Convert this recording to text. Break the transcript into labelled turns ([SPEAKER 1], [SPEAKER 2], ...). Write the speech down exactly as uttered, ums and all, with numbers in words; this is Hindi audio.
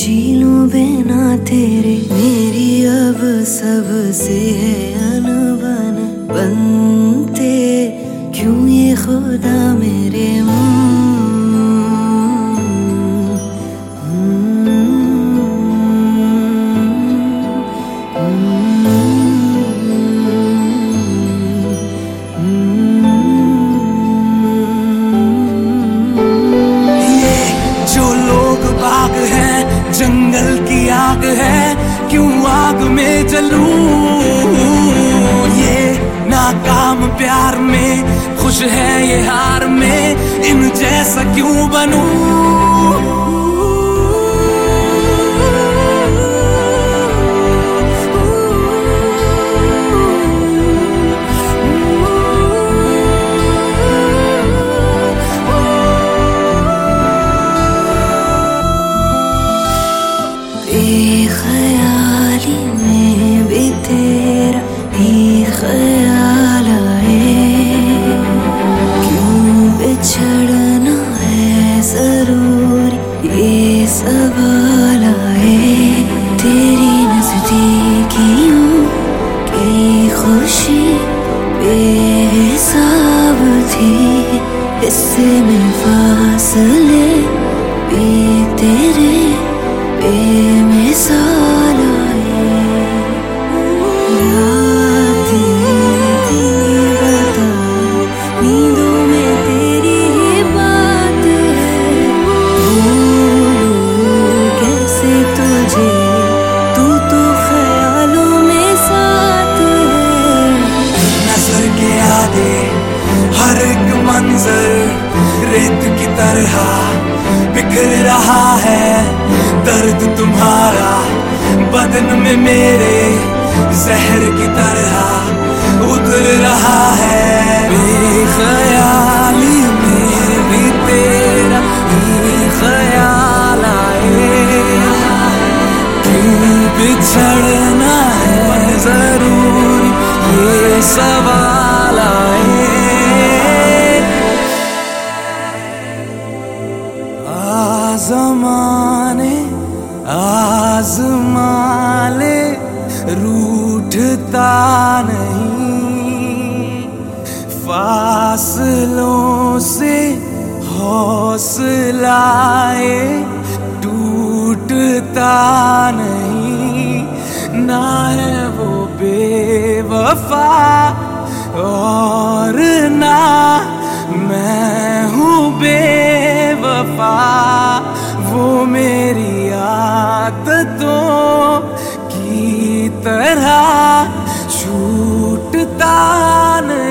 [SPEAKER 1] जी लूं बिना तेरे, मेरी अब सबसे है अनबन। बनते क्यों ये खुदा मेरे
[SPEAKER 2] जंगल की आग है, क्यों आग में जलूं। ये नाकाम प्यार में खुश है ये हार में, इन जैसा क्यों बनूं।
[SPEAKER 1] बेख्याली में भी तेरा ही ख्याल आए, क्यों बिछड़ना है जरूरी ये सवाल आए। तेरी नजदीकियों की खुशी बेहिसाब थी, इससे में फासले भी तेरे बेमिसाल आए। रातें बता नींदों में तेरी ही बात है, भूलूं कैसे तुझे, तू तो ख्यालों में साथ है।
[SPEAKER 2] नजर के आगे हर एक मंजर रेत की तरह बिखर रहा है, दर्द तुम्हारा बदन में मेरे जहर की तरह उतर रहा है। बेख्याली में भी तेरा ही ख्याल आए, क्यों बिछड़ना है जरूरी ये सवाल आए। ज़माने आज़मा ले रूठता नहीं, फासलों से हौसलाए टूटता नहीं। ना है वो बेवफा और ना मैं हूँ बेवफा, वो मेरी आदतों की तरह छूटता नहीं।